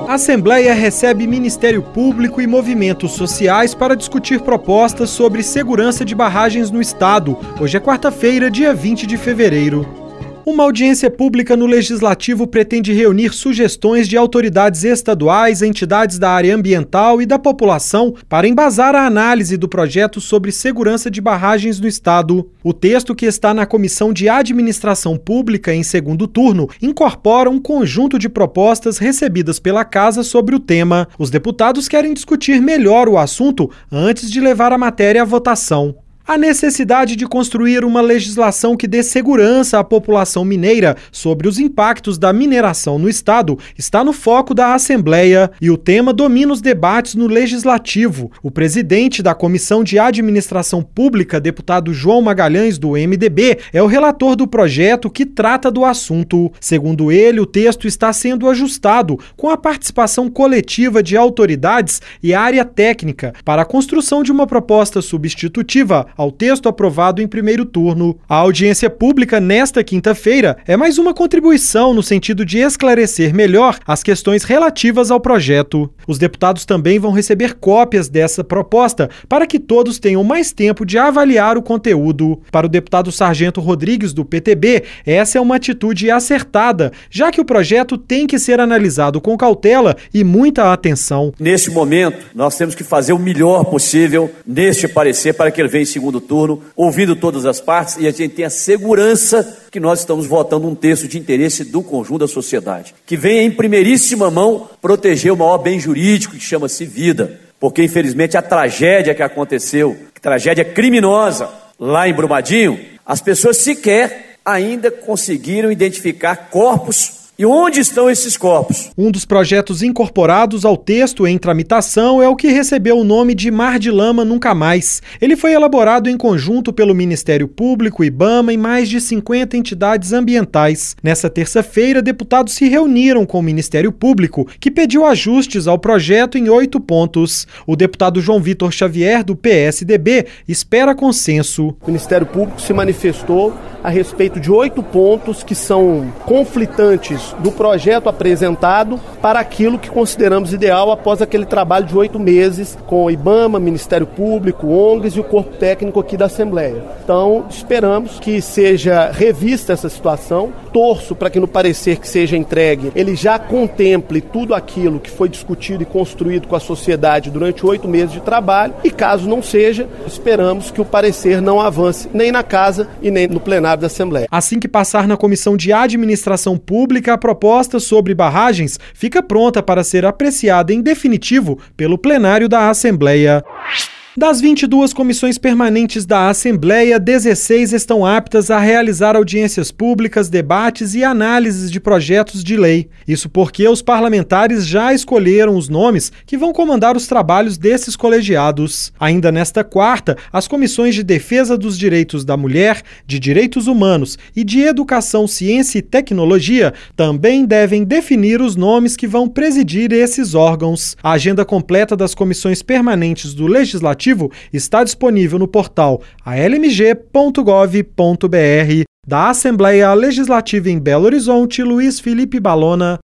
A Assembleia recebe Ministério Público e movimentos sociais para discutir propostas sobre segurança de barragens no estado. Hoje é quarta-feira, dia 20 de fevereiro. Uma audiência pública no Legislativo pretende reunir sugestões de autoridades estaduais, entidades da área ambiental e da população para embasar a análise do projeto sobre segurança de barragens no estado. O texto, que está na Comissão de Administração Pública em segundo turno, incorpora um conjunto de propostas recebidas pela Casa sobre o tema. Os deputados querem discutir melhor o assunto antes de levar a matéria à votação. A necessidade de construir uma legislação que dê segurança à população mineira sobre os impactos da mineração no estado está no foco da Assembleia e o tema domina os debates no Legislativo. O presidente da Comissão de Administração Pública, deputado João Magalhães, do MDB, é o relator do projeto que trata do assunto. Segundo ele, o texto está sendo ajustado com a participação coletiva de autoridades e área técnica para a construção de uma proposta substitutiva ao texto aprovado em primeiro turno. A audiência pública nesta quinta-feira é mais uma contribuição no sentido de esclarecer melhor as questões relativas ao projeto. Os deputados também vão receber cópias dessa proposta para que todos tenham mais tempo de avaliar o conteúdo. Para o deputado Sargento Rodrigues, do PTB, essa é uma atitude acertada, já que o projeto tem que ser analisado com cautela e muita atenção. Neste momento, nós temos que fazer o melhor possível neste parecer para que ele venha em segundo turno, ouvindo todas as partes, e a gente tem a segurança que nós estamos votando um texto de interesse do conjunto da sociedade, que venha em primeiríssima mão proteger o maior bem jurídico, que chama-se vida, porque infelizmente a tragédia que aconteceu, tragédia criminosa lá em Brumadinho, as pessoas sequer ainda conseguiram identificar corpos. E onde estão esses corpos? Um dos projetos incorporados ao texto em tramitação é o que recebeu o nome de Mar de Lama Nunca Mais. Ele foi elaborado em conjunto pelo Ministério Público, IBAMA e mais de 50 entidades ambientais. Nessa terça-feira, deputados se reuniram com o Ministério Público, que pediu ajustes ao projeto em 8 pontos. O deputado João Vitor Xavier, do PSDB, espera consenso. O Ministério Público se manifestou a respeito de 8 pontos que são conflitantes do projeto apresentado para aquilo que consideramos ideal após aquele trabalho de 8 meses com o IBAMA, Ministério Público, ONGs e o corpo técnico aqui da Assembleia. Então, esperamos que seja revista essa situação. Torço para que no parecer que seja entregue, ele já contemple tudo aquilo que foi discutido e construído com a sociedade durante 8 meses de trabalho e, caso não seja, esperamos que o parecer não avance nem na Casa e nem no plenário da Assembleia. Assim que passar na Comissão de Administração Pública, a proposta sobre barragens fica pronta para ser apreciada em definitivo pelo plenário da Assembleia. Das 22 comissões permanentes da Assembleia, 16 estão aptas a realizar audiências públicas, debates e análises de projetos de lei. Isso porque os parlamentares já escolheram os nomes que vão comandar os trabalhos desses colegiados. Ainda nesta quarta, as comissões de Defesa dos Direitos da Mulher, de Direitos Humanos e de Educação, Ciência e Tecnologia também devem definir os nomes que vão presidir esses órgãos. A agenda completa das comissões permanentes do Legislativo está disponível no portal almg.gov.br. Da Assembleia Legislativa em Belo Horizonte, Luiz Felipe Balona.